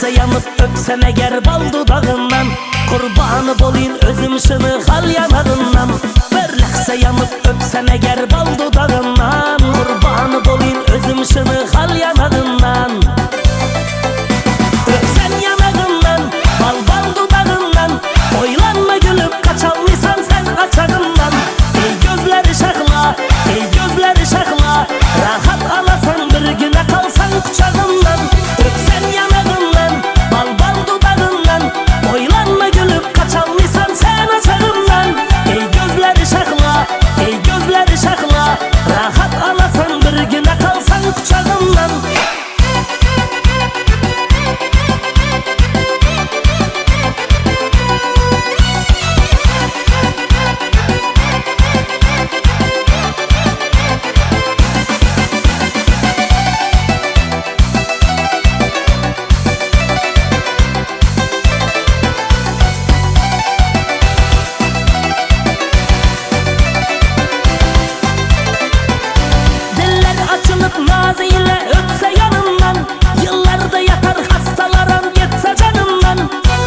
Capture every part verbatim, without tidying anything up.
lahza yanıp öpsen eğer bal dudağından, kurbanı bolayın özüm şını hal yanarından. Bir lahza yanıp öpsen eğer bal dudağından, kurbanı bolayın özüm şını hal yanarından. Öpsen yanağından, bal bal dudağından, oylanma gülüp kaçalıysan sen açağından. Ey gözleri şakla, ey gözleri şakla, rahat alasan bir güne kalsan kucağından. Öpsen yanağından, bal bal dudağından, oylanma gülüp kaçalıysan sen açağından. Ey gözleri şakla, ey gözleri şakla, rahat alasan bir güne kalsan kucağından. Naz ile öpse yanından, yıllarda yatar hastalaran yetse canından.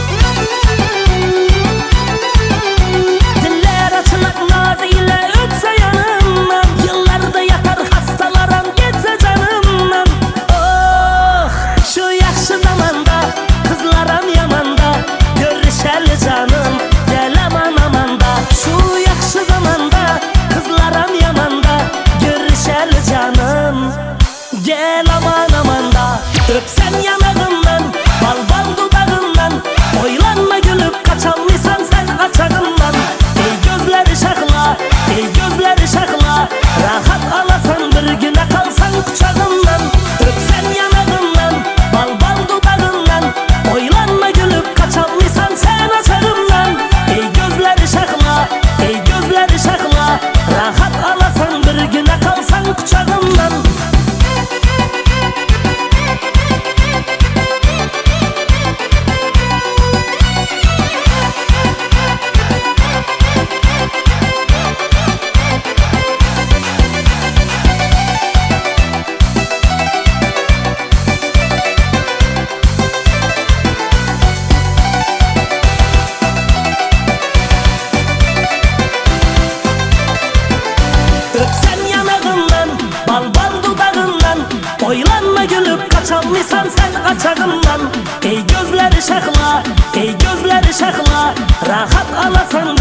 Diller açılıp naz ile öpse yanından, yıllarda yatar hastalaran yetse canından. Oh, şu yaxşı zamanda kızlaram yamanda, görüşeli canım gel aman amanda. Şu yaxşı zamanda kızlaram yamanda, görüşeli canım gel aman aman da. Öpsen yanağından, bal bal dudağından, oylanma gülüp kaçalıysan sen açağından. Ey gözleri şakla, ey gözleri şakla, rahat alasan bir güne kalsan kucağından. Öpsen yanağından, bal bal dudağından, oylanma gülüp kaçalıysan sen açağından. Ey gözleri şakla, ey gözleri şakla, rahat alasan bir güne kalsan kucağından. Öpsen yanağından, bal bal dudağından, oylanma gülüp kaçalıysan sen açağından. Ey gözleri şakla, ey gözleri şakla, rahat alasan